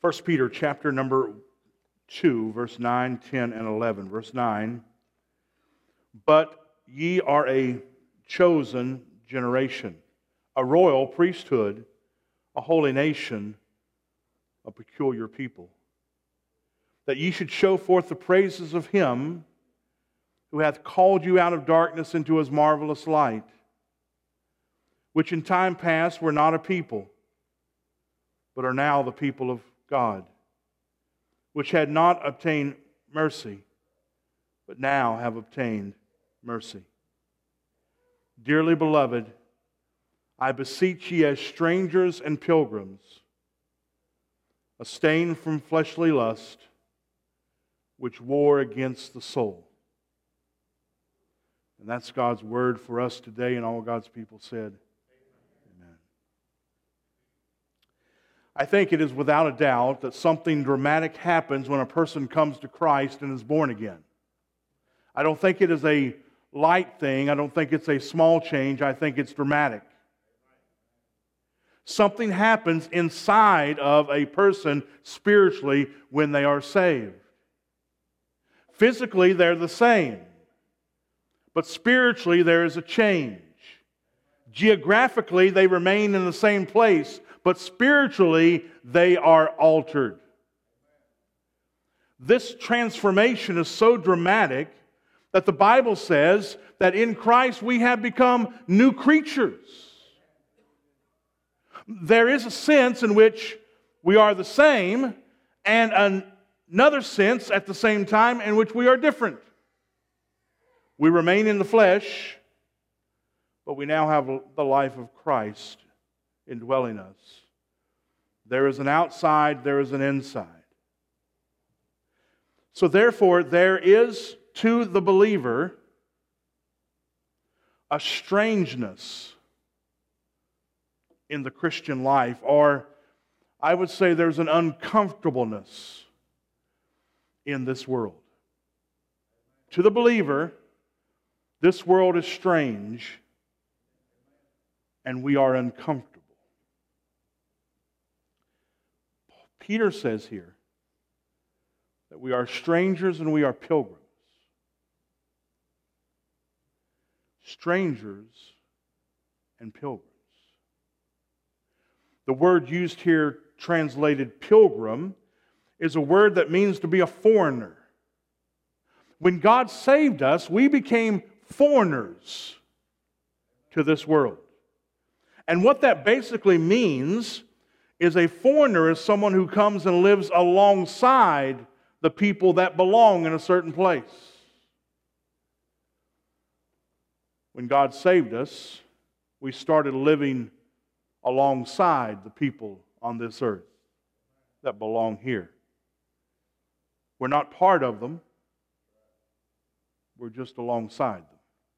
1 Peter chapter number 2, verse 9, 10, and 11. Verse 9, "But ye are a chosen generation, a royal priesthood, a holy nation, a peculiar people, that ye should show forth the praises of Him who hath called you out of darkness into His marvelous light, which in time past were not a people, but are now the people of God, which had not obtained mercy, but now have obtained mercy. Dearly beloved, I beseech ye as strangers and pilgrims, abstain from fleshly lust, which war against the soul." And that's God's word for us today, and all God's people said, amen. I think it is without a doubt that something dramatic happens when a person comes to Christ and is born again. I don't think it is a light thing. I don't think it's a small change. I think it's dramatic. Something happens inside of a person spiritually when they are saved. Physically, they're the same. But spiritually, there is a change. Geographically, they remain in the same place, but spiritually, they are altered. This transformation is so dramatic that the Bible says that in Christ we have become new creatures. There is a sense in which we are the same, and another sense at the same time in which we are different. We remain in the flesh, but we now have the life of Christ indwelling us. There is an outside, there is an inside. So therefore, there is to the believer a strangeness in the Christian life, or I would say there's an uncomfortableness in this world. To the believer, this world is strange, and we are uncomfortable. Peter says here that we are strangers and we are pilgrims. Strangers and pilgrims. The word used here, translated pilgrim, is a word that means to be a foreigner. When God saved us, we became foreigners to this world. And what that basically means is a foreigner is someone who comes and lives alongside the people that belong in a certain place. When God saved us, we started living alongside the people on this earth that belong here. We're not part of them. We're just alongside them.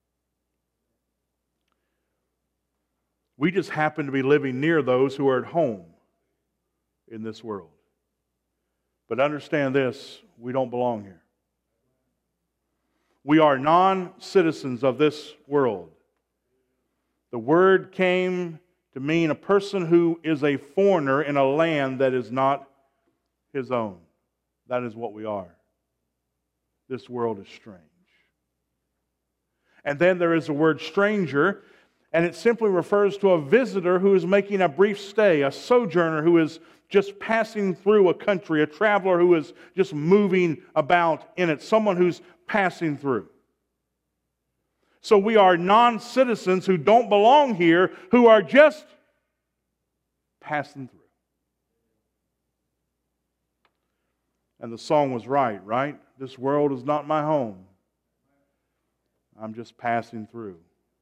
We just happen to be living near those who are at home in this world. But understand this, we don't belong here. We are non-citizens of this world. The word came to mean a person who is a foreigner in a land that is not his own. That is what we are. This world is strange. And then there is the word stranger, and it simply refers to a visitor who is making a brief stay, a sojourner who is just passing through a country, a traveler who is just moving about in it, someone who's passing through. So we are non-citizens who don't belong here, who are just passing through. And the song was right? This world is not my home. I'm just passing through.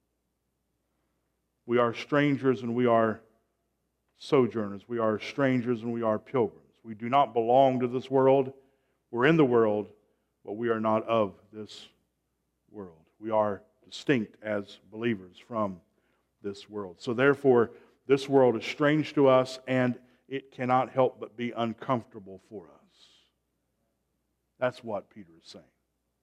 We are strangers and we are sojourners. We are strangers and we are pilgrims. We do not belong to this world. We're in the world, but we are not of this world. We are distinct as believers from this world. So therefore, this world is strange to us and it cannot help but be uncomfortable for us. That's what Peter is saying.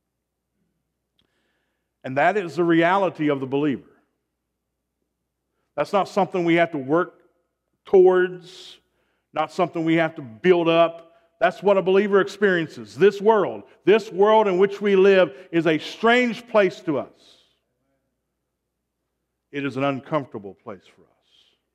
And that is the reality of the believer. That's not something we have to work towards, not something we have to build up. That's what a believer experiences. This world in which we live, is a strange place to us. It is an uncomfortable place for us.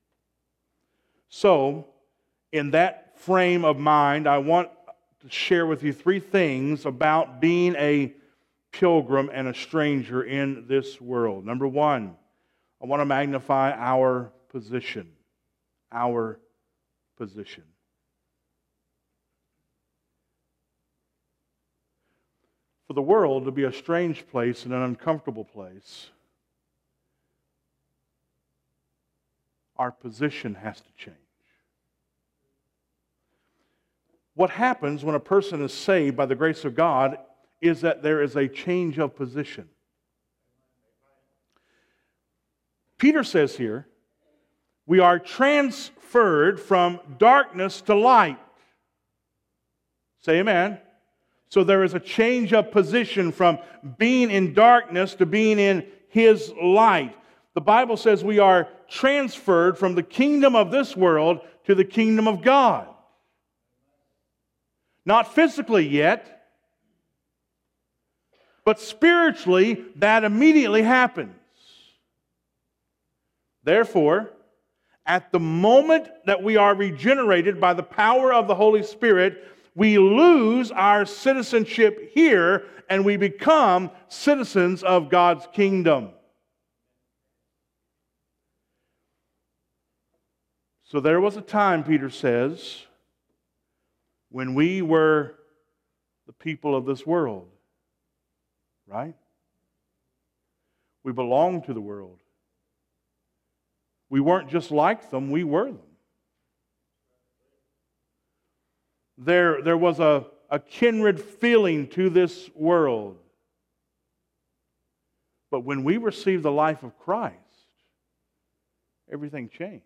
So, in that frame of mind, I want to share with you 3 things about being a pilgrim and a stranger in this world. Number 1, I want to magnify our position. Our position. For the world to be a strange place and an uncomfortable place, our position has to change. What happens when a person is saved by the grace of God is that there is a change of position. Peter says here, we are transferred from darkness to light. Say amen. So there is a change of position from being in darkness to being in His light. The Bible says we are transferred from the kingdom of this world to the kingdom of God. Not physically yet, but spiritually that immediately happens. Therefore, at the moment that we are regenerated by the power of the Holy Spirit, we lose our citizenship here and we become citizens of God's kingdom. So there was a time, Peter says, when we were the people of this world, right? We belonged to the world. We weren't just like them, we were them. There was a kindred feeling to this world. But when we received the life of Christ, everything changed.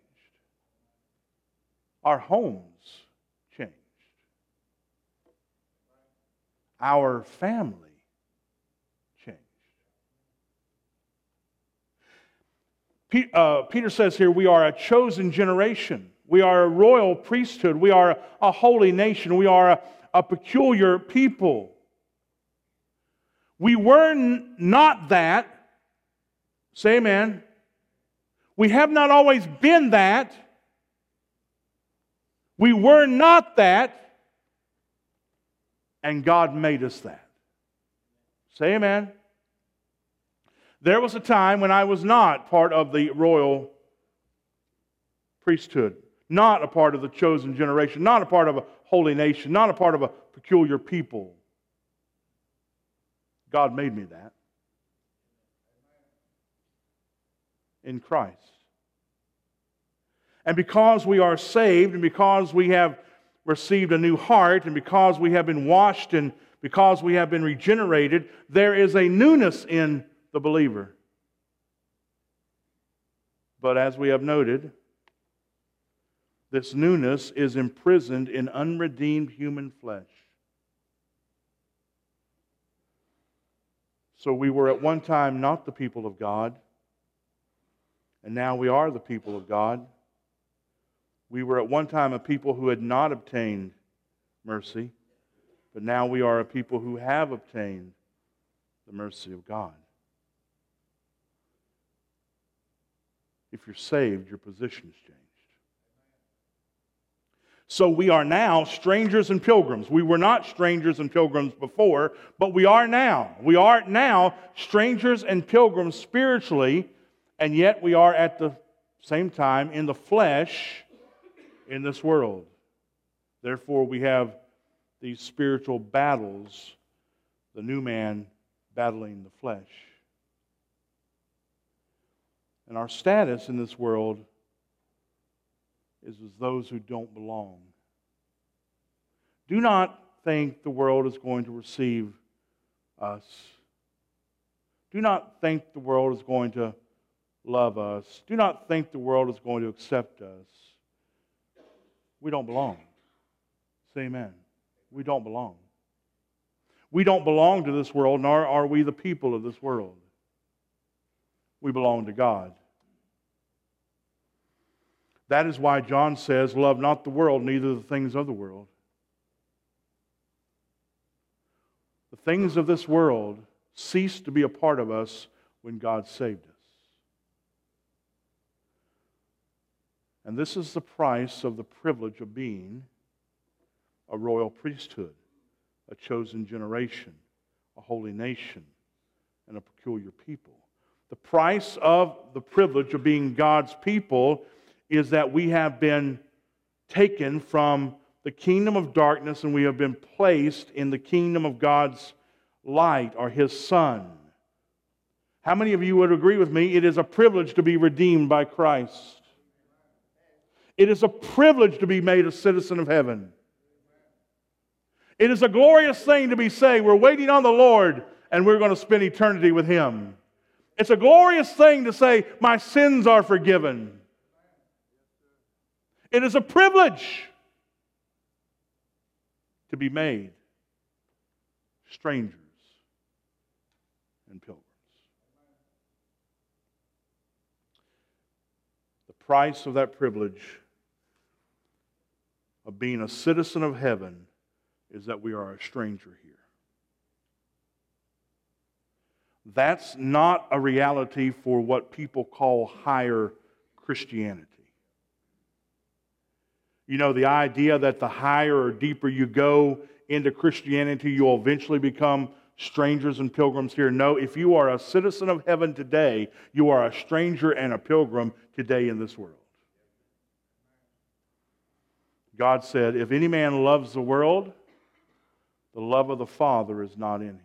Our homes changed. Our family changed. Peter says here, we are a chosen generation. We are a royal priesthood. We are a holy nation. We are a peculiar people. We were not that. Say amen. We have not always been that. We were not that. And God made us that. Say amen. There was a time when I was not part of the royal priesthood, not a part of the chosen generation, not a part of a holy nation, not a part of a peculiar people. God made me that in Christ. And because we are saved, and because we have received a new heart, and because we have been washed, and because we have been regenerated, there is a newness in the believer. But as we have noted, this newness is imprisoned in unredeemed human flesh. So we were at one time not the people of God, and now we are the people of God. We were at one time a people who had not obtained mercy, but now we are a people who have obtained the mercy of God. If you're saved, your position has changed. So we are now strangers and pilgrims. We were not strangers and pilgrims before, but we are now. We are now strangers and pilgrims spiritually, and yet we are at the same time in the flesh in this world. Therefore, we have these spiritual battles, the new man battling the flesh. And our status in this world is as those who don't belong. Do not think the world is going to receive us. Do not think the world is going to love us. Do not think the world is going to accept us. We don't belong. Say amen. We don't belong. We don't belong to this world, nor are we the people of this world. We belong to God. That is why John says, love not the world, neither the things of the world. The things of this world ceased to be a part of us when God saved us. And this is the price of the privilege of being a royal priesthood, a chosen generation, a holy nation, and a peculiar people. The price of the privilege of being God's people is that we have been taken from the kingdom of darkness and we have been placed in the kingdom of God's light, or His Son. How many of you would agree with me? It is a privilege to be redeemed by Christ. It is a privilege to be made a citizen of heaven. It is a glorious thing to be saying, we're waiting on the Lord and we're going to spend eternity with Him. It's a glorious thing to say, my sins are forgiven. It is a privilege to be made strangers and pilgrims. The price of that privilege of being a citizen of heaven is that we are a stranger here. That's not a reality for what people call higher Christianity. You know, the idea that the higher or deeper you go into Christianity, you'll eventually become strangers and pilgrims here. No, if you are a citizen of heaven today, you are a stranger and a pilgrim today in this world. God said, if any man loves the world, the love of the Father is not in him.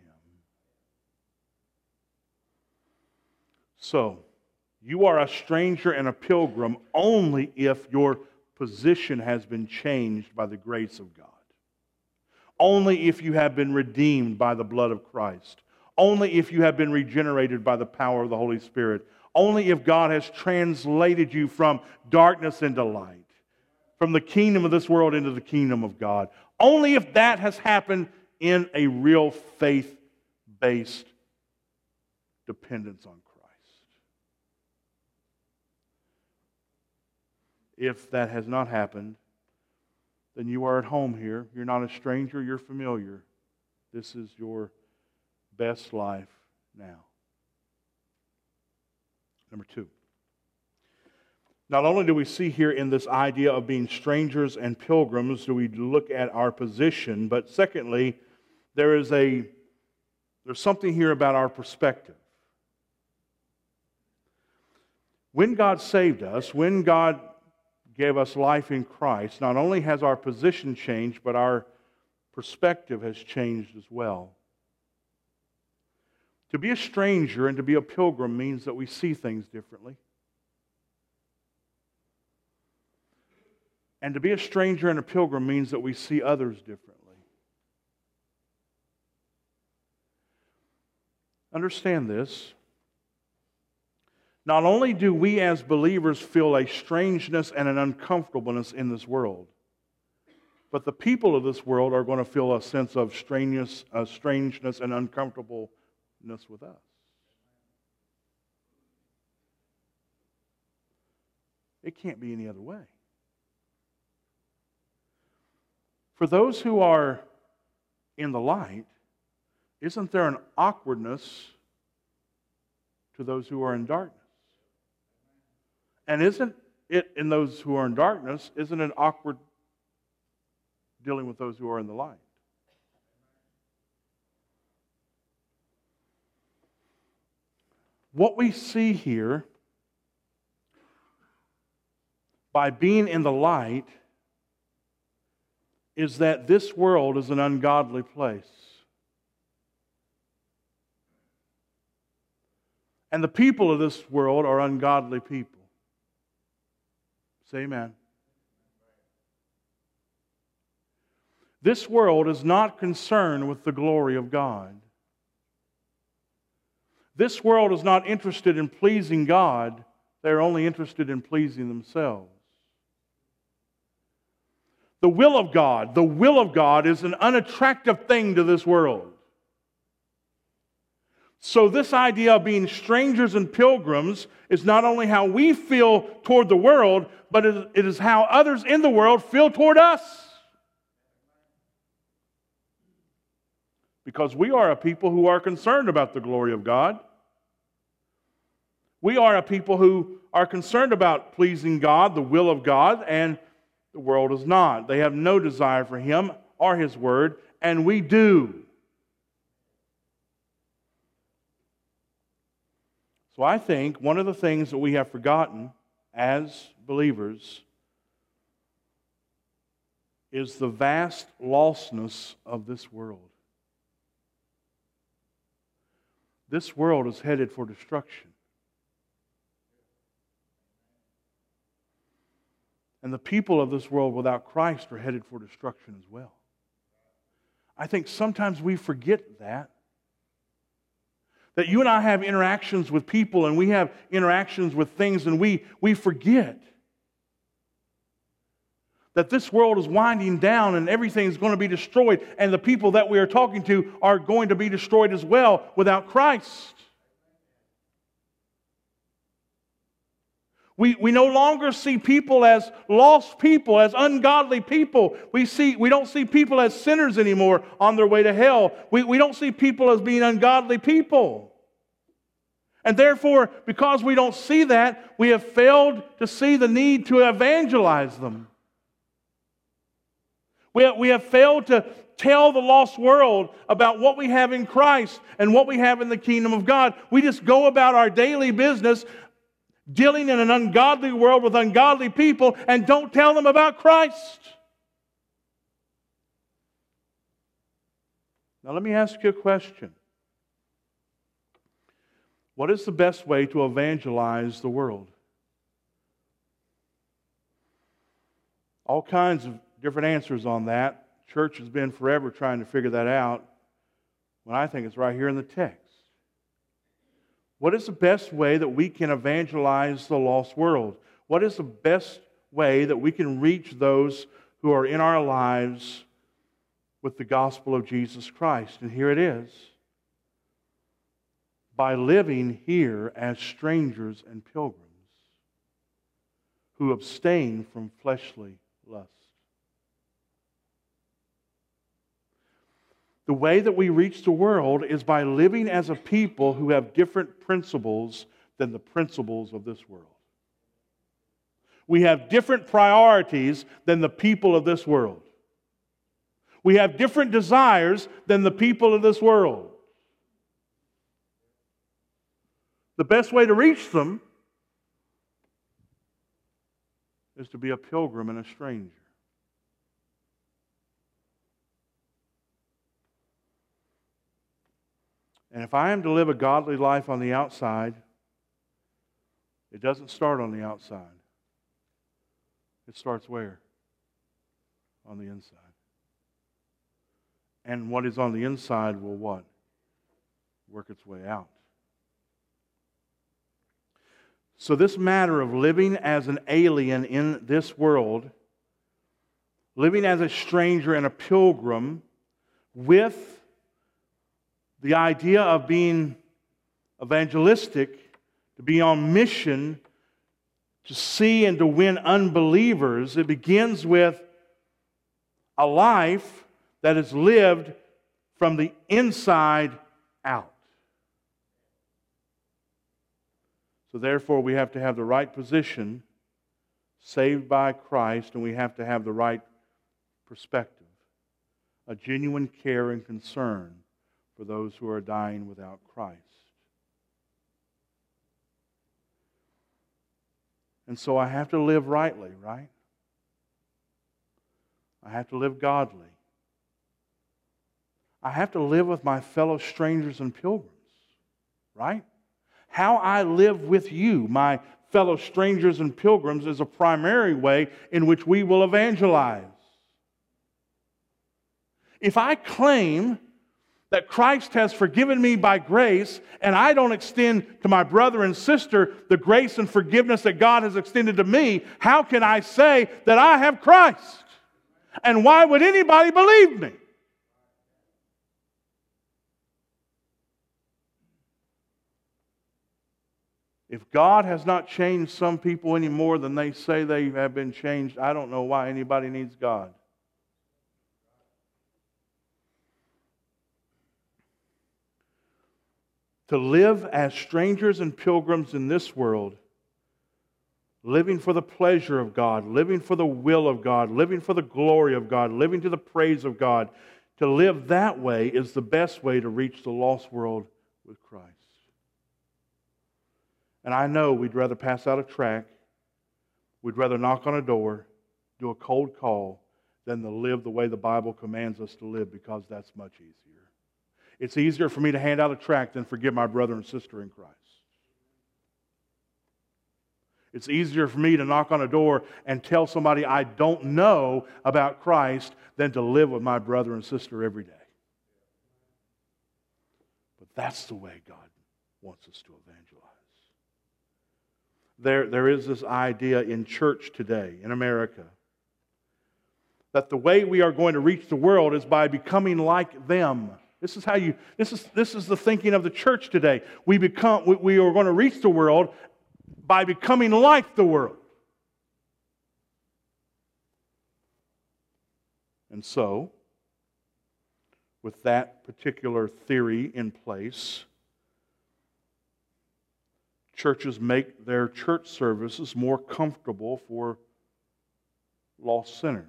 So, you are a stranger and a pilgrim only if your position has been changed by the grace of God. Only if you have been redeemed by the blood of Christ. Only if you have been regenerated by the power of the Holy Spirit. Only if God has translated you from darkness into light. From the kingdom of this world into the kingdom of God. Only if that has happened in a real faith-based dependence on Christ. If that has not happened, then you are at home here. You're not a stranger, you're familiar. This is your best life now. Number two. Not only do we see here in this idea of being strangers and pilgrims, do we look at our position, but secondly, there's something here about our perspective. When God saved us, when God gave us life in Christ, not only has our position changed, but our perspective has changed as well. To be a stranger and to be a pilgrim means that we see things differently. And to be a stranger and a pilgrim means that we see others differently. Understand this. Not only do we as believers feel a strangeness and an uncomfortableness in this world, but the people of this world are going to feel a sense of strangeness and uncomfortableness with us. It can't be any other way. For those who are in the light, isn't there an awkwardness to those who are in darkness? And isn't it in those who are in darkness, isn't it awkward dealing with those who are in the light? What we see here by being in the light is that this world is an ungodly place. And the people of this world are ungodly people. Say amen. This world is not concerned with the glory of God. This world is not interested in pleasing God. They're only interested in pleasing themselves. The will of God is an unattractive thing to this world. So this idea of being strangers and pilgrims is not only how we feel toward the world, but it is how others in the world feel toward us. Because we are a people who are concerned about the glory of God. We are a people who are concerned about pleasing God, the will of God, and the world is not. They have no desire for Him or His Word, and we do. So I think one of the things that we have forgotten as believers is the vast lostness of this world. This world is headed for destruction. And the people of this world without Christ are headed for destruction as well. I think sometimes we forget that. That you and I have interactions with people and we have interactions with things and we forget that this world is winding down and everything is going to be destroyed and the people that we are talking to are going to be destroyed as well without Christ. We no longer see people as lost people, as ungodly people. We don't see people as sinners anymore on their way to hell. We don't see people as being ungodly people. And therefore, because we don't see that, we have failed to see the need to evangelize them. We have failed to tell the lost world about what we have in Christ and what we have in the kingdom of God. We just go about our daily business dealing in an ungodly world with ungodly people and don't tell them about Christ. Now let me ask you a question. What is the best way to evangelize the world? All kinds of different answers on that. Church has been forever trying to figure that out. Well, I think it's right here in the text. What is the best way that we can evangelize the lost world? What is the best way that we can reach those who are in our lives with the gospel of Jesus Christ? And here it is. By living here as strangers and pilgrims who abstain from fleshly lust. The way that we reach the world is by living as a people who have different principles than the principles of this world. We have different priorities than the people of this world. We have different desires than the people of this world. The best way to reach them is to be a pilgrim and a stranger. And if I am to live a godly life on the outside, it doesn't start on the outside. It starts where? On the inside. And what is on the inside will what? Work its way out. So this matter of living as an alien in this world, living as a stranger and a pilgrim with the idea of being evangelistic, to be on mission, to see and to win unbelievers, it begins with a life that is lived from the inside out. So therefore, we have to have the right position, saved by Christ, and we have to have the right perspective, a genuine care and concern for those who are dying without Christ. And so I have to live rightly, right? I have to live godly. I have to live with my fellow strangers and pilgrims, right? How I live with you, my fellow strangers and pilgrims, is a primary way in which we will evangelize. If I claim that Christ has forgiven me by grace, and I don't extend to my brother and sister the grace and forgiveness that God has extended to me, how can I say that I have Christ? And why would anybody believe me? If God has not changed some people any more than they say they have been changed, I don't know why anybody needs God. To live as strangers and pilgrims in this world, living for the pleasure of God, living for the will of God, living for the glory of God, living to the praise of God, to live that way is the best way to reach the lost world with Christ. And I know we'd rather pass out a tract, we'd rather knock on a door, do a cold call, than to live the way the Bible commands us to live, because that's much easier. It's easier for me to hand out a tract than forgive my brother and sister in Christ. It's easier for me to knock on a door and tell somebody I don't know about Christ than to live with my brother and sister every day. But that's the way God wants us to evangelize. There is this idea in church today, in America, that the way we are going to reach the world is by becoming like them. This is the thinking of the church today. We are going to reach the world by becoming like the world. And so, with that particular theory in place, churches make their church services more comfortable for lost sinners.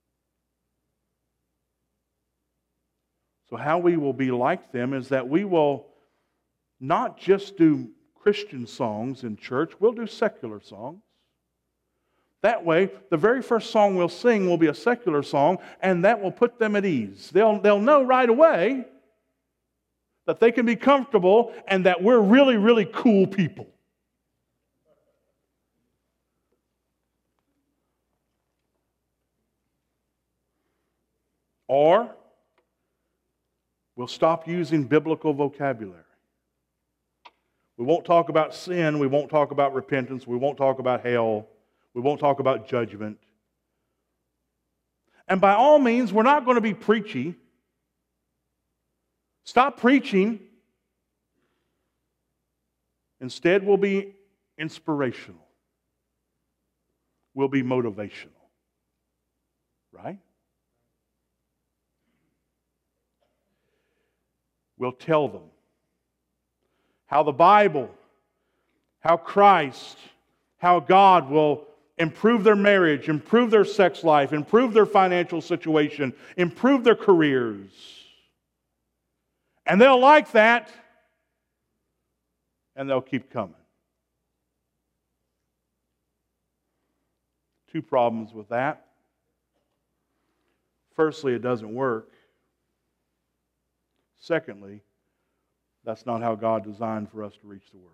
So how we will be like them is that we will not just do Christian songs in church, we'll do secular songs. That way, the very first song we'll sing will be a secular song, and that will put them at ease. They'll know right away that they can be comfortable and that we're really, really cool people. Or we'll stop using biblical vocabulary. We won't talk about sin. We won't talk about repentance. We won't talk about hell. We won't talk about judgment. And by all means, we're not going to be preachy. Stop preaching. Instead, we'll be inspirational. We'll be motivational. Right? We'll tell them how the Bible, how Christ, how God will improve their marriage, improve their sex life, improve their financial situation, improve their careers. And they'll like that, and they'll keep coming. Two problems with that. Firstly, it doesn't work. Secondly, that's not how God designed for us to reach the world.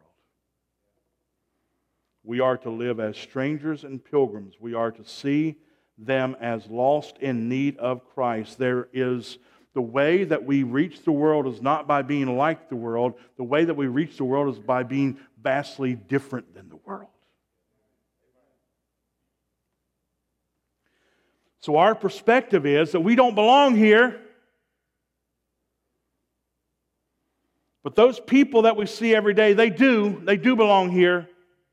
We are to live as strangers and pilgrims. We are to see them as lost in need of Christ. The way that we reach the world is not by being like the world. The way that we reach the world is by being vastly different than the world. So our perspective is that we don't belong here. But those people that we see every day, they do belong here.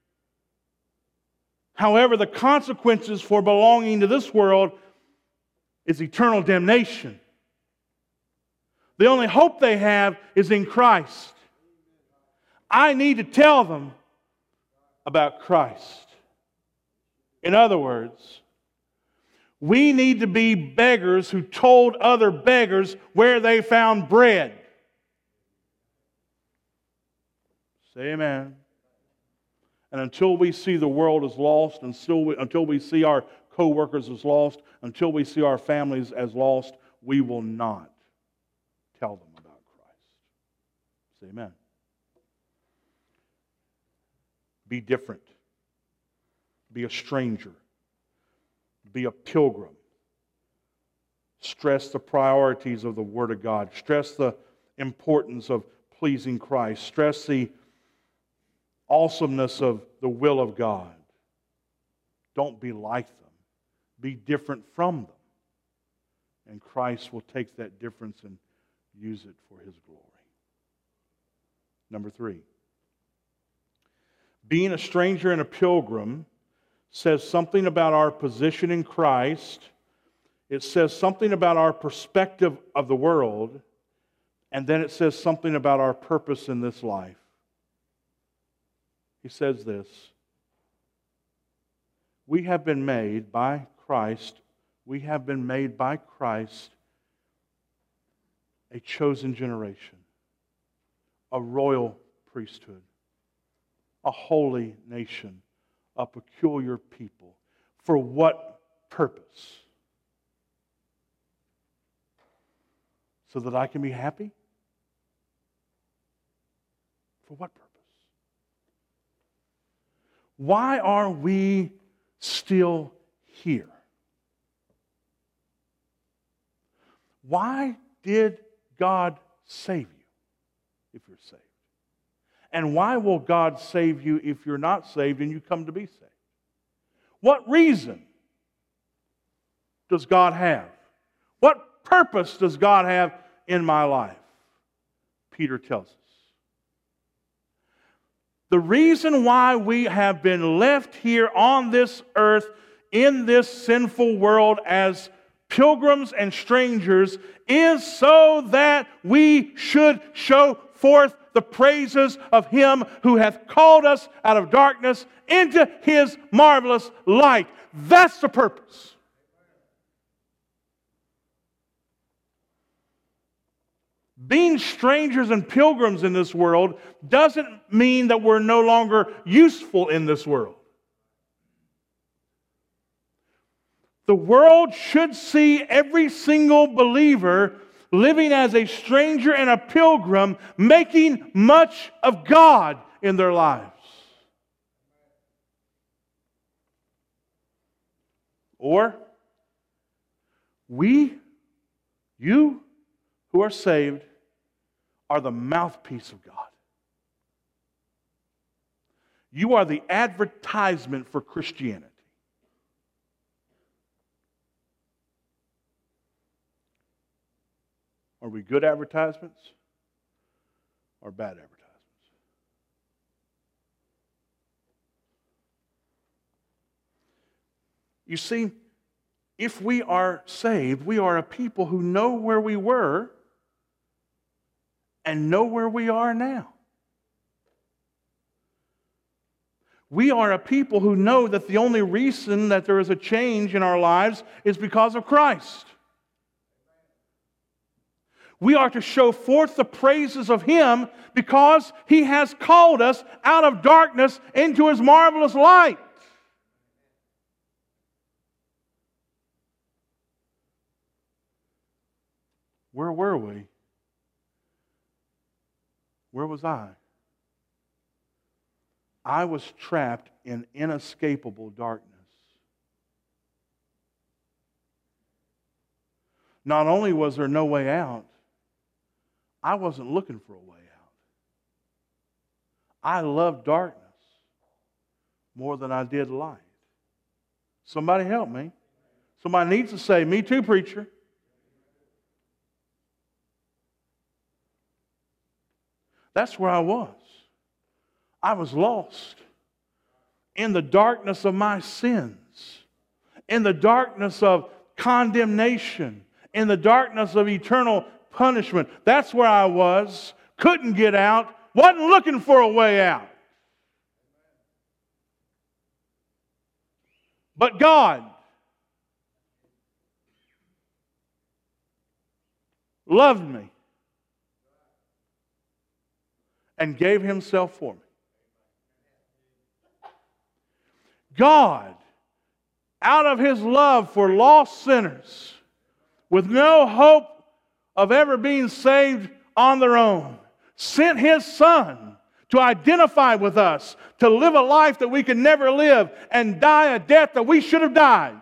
However, the consequences for belonging to this world is eternal damnation. The only hope they have is in Christ. I need to tell them about Christ. In other words, we need to be beggars who told other beggars where they found bread. Say amen. And until we see the world as lost, until we see our co-workers as lost, until we see our families as lost, we will not tell them about Christ. Say amen. Be different. Be a stranger. Be a pilgrim. Stress the priorities of the Word of God. Stress the importance of pleasing Christ. Stress the awesomeness of the will of God. Don't be like them. Be different from them. And Christ will take that difference and use it for His glory. Number 3. Being a stranger and a pilgrim says something about our position in Christ. It says something about our perspective of the world. And then it says something about our purpose in this life. He says this: we have been made by Christ a chosen generation, a royal priesthood, a holy nation, a peculiar people. For what purpose? So that I can be happy? For what purpose? Why are we still here? Why did God save you if you're saved? And why will God save you if you're not saved and you come to be saved? What reason does God have? What purpose does God have in my life? Peter tells us. The reason why we have been left here on this earth in this sinful world as pilgrims and strangers is so that we should show forth the praises of Him who hath called us out of darkness into His marvelous light. That's the purpose. Being strangers and pilgrims in this world doesn't mean that we're no longer useful in this world. The world should see every single believer living as a stranger and a pilgrim, making much of God in their lives. Or, you who are saved, are the mouthpiece of God. You are the advertisement for Christianity. Are we good advertisements or bad advertisements? You see, if we are saved, we are a people who know where we were and know where we are now. We are a people who know that the only reason that there is a change in our lives is because of Christ. We are to show forth the praises of Him because He has called us out of darkness into His marvelous light. Where were we? Where was I? I was trapped in inescapable darkness. Not only was there no way out, I wasn't looking for a way out. I loved darkness more than I did light. Somebody help me. Somebody needs to say, "Me too, preacher." That's where I was. I was lost in the darkness of my sins, in the darkness of condemnation, in the darkness of eternal punishment. That's where I was. Couldn't get out. Wasn't looking for a way out. But God loved me and gave Himself for me. God, out of His love for lost sinners, with no hope of ever being saved on their own, sent His Son to identify with us, to live a life that we could never live, and die a death that we should have died.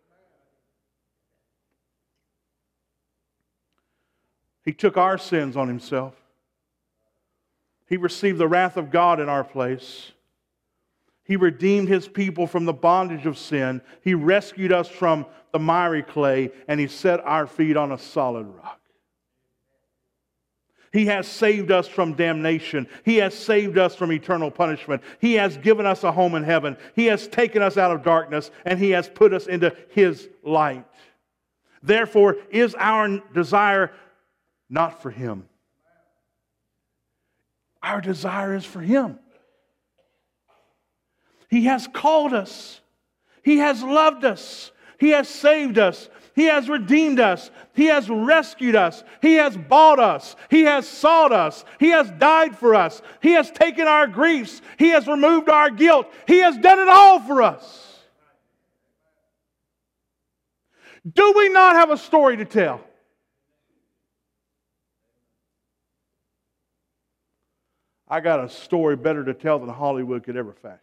He took our sins on Himself. He received the wrath of God in our place. He redeemed His people from the bondage of sin. He rescued us from the miry clay, and He set our feet on a solid rock. He has saved us from damnation. He has saved us from eternal punishment. He has given us a home in heaven. He has taken us out of darkness, and He has put us into His light. Therefore, is our desire not for Him? Our desire is for Him. He has called us. He has loved us. He has saved us. He has redeemed us. He has rescued us. He has bought us. He has sought us. He has died for us. He has taken our griefs. He has removed our guilt. He has done it all for us. Do we not have a story to tell? I got a story better to tell than Hollywood could ever fashion.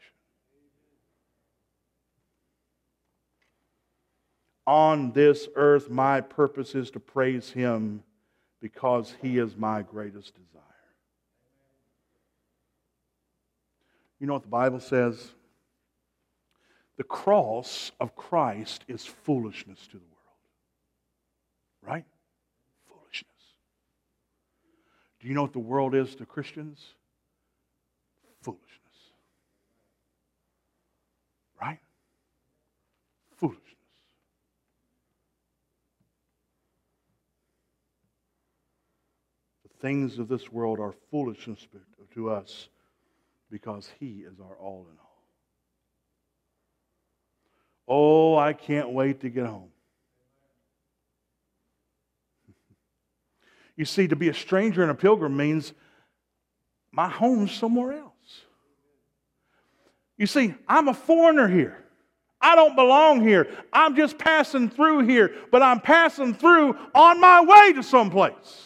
On this earth, my purpose is to praise Him because He is my greatest desire. You know what the Bible says? The cross of Christ is foolishness to the world. Right? Foolishness. Do you know what the world is to Christians? Foolishness. Right? Foolishness. Things of this world are foolishness to us because He is our all in all. Oh, I can't wait to get home. You see, to be a stranger and a pilgrim means my home's somewhere else. You see, I'm a foreigner here. I don't belong here. I'm just passing through here, but I'm passing through on my way to someplace.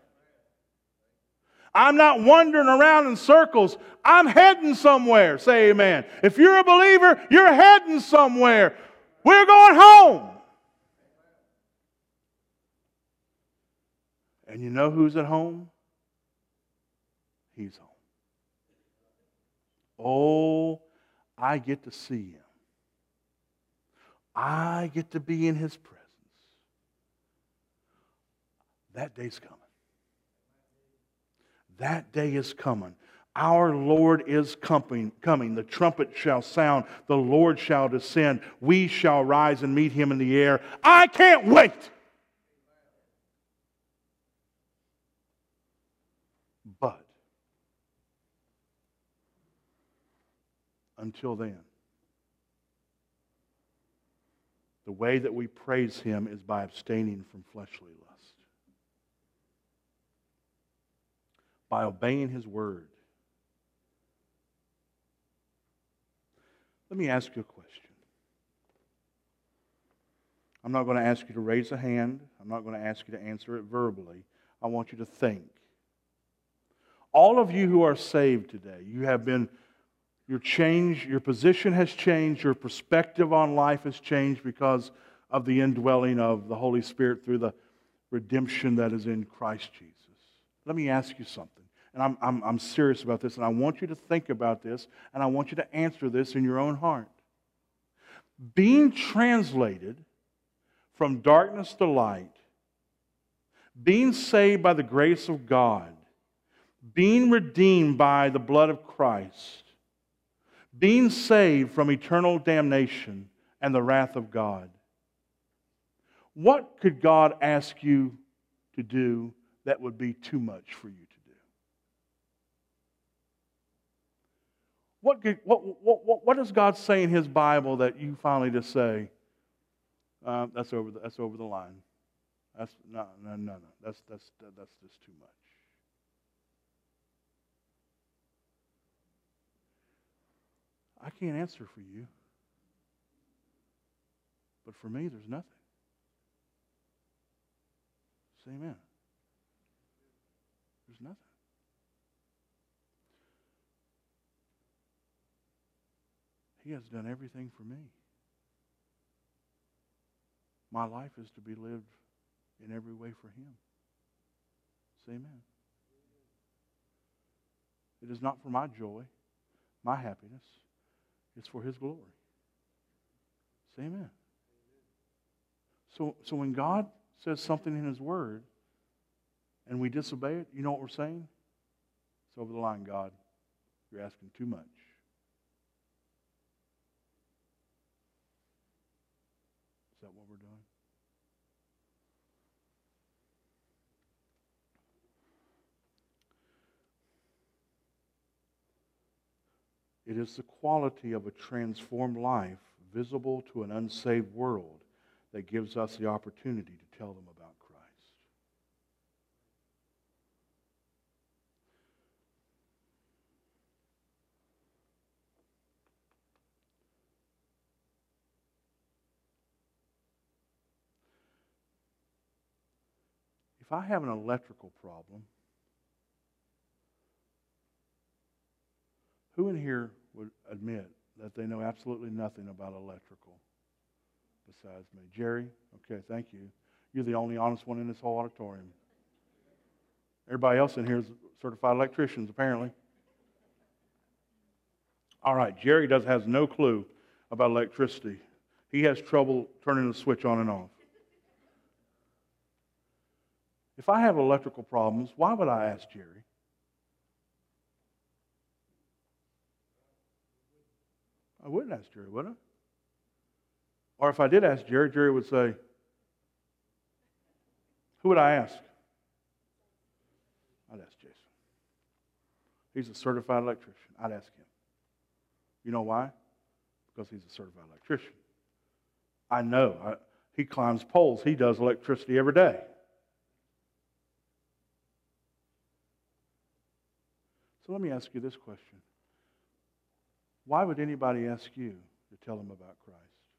I'm not wandering around in circles. I'm heading somewhere. Say amen. If you're a believer, you're heading somewhere. We're going home. And you know who's at home? He's home. Oh, I get to see Him. I get to be in His presence. That day's coming. That day is coming. Our Lord is coming. The trumpet shall sound. The Lord shall descend. We shall rise and meet Him in the air. I can't wait. But until then, the way that we praise Him is by abstaining from fleshly lust. By obeying His word. Let me ask you a question. I'm not going to ask you to raise a hand. I'm not going to ask you to answer it verbally. I want you to think. All of you who are saved today, your position has changed, your perspective on life has changed because of the indwelling of the Holy Spirit through the redemption that is in Christ Jesus. Let me ask you something. And I'm serious about this, and I want you to think about this, and I want you to answer this in your own heart. Being translated from darkness to light, being saved by the grace of God, being redeemed by the blood of Christ, being saved from eternal damnation and the wrath of God. What could God ask you to do that would be too much for you to do? What does God say in His Bible that you finally just say, that's over the line. That's no. That's just too much. I can't answer for you, but for me, there's nothing. Say amen. There's nothing. He has done everything for me. My life is to be lived in every way for Him. Say amen. It is not for my joy, my happiness. It's for His glory. Say amen. So when God says something in His Word, and we disobey it, you know what we're saying? It's over the line, God. You're asking too much. Is that what we're doing? It is the quality of a transformed life visible to an unsaved world that gives us the opportunity to tell them about Christ. If I have an electrical problem, who in here would admit that they know absolutely nothing about electrical besides me? Jerry? Okay, thank you. You're the only honest one in this whole auditorium. Everybody else in here is certified electricians, apparently. All right, Jerry has no clue about electricity. He has trouble turning the switch on and off. If I have electrical problems, why would I ask Jerry? I wouldn't ask Jerry, would I? Or if I did ask Jerry, Jerry would say, who would I ask? I'd ask Jason. He's a certified electrician. I'd ask him. You know why? Because he's a certified electrician. I know. He climbs poles. He does electricity every day. So let me ask you this question. Why would anybody ask you to tell them about Christ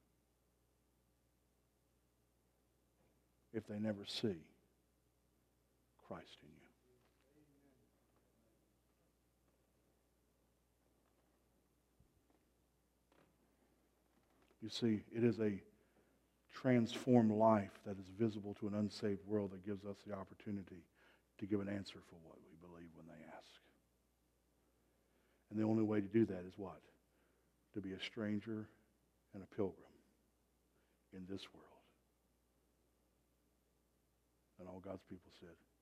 if they never see Christ in you? You see, it is a transformed life that is visible to an unsaved world that gives us the opportunity to give an answer for what we believe when they ask. And the only way to do that is what? To be a stranger and a pilgrim in this world. And all God's people said,